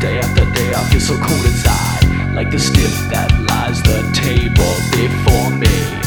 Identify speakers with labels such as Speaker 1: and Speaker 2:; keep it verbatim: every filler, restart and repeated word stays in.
Speaker 1: Day after day I feel so cold inside, like the stiff that lies the table before me.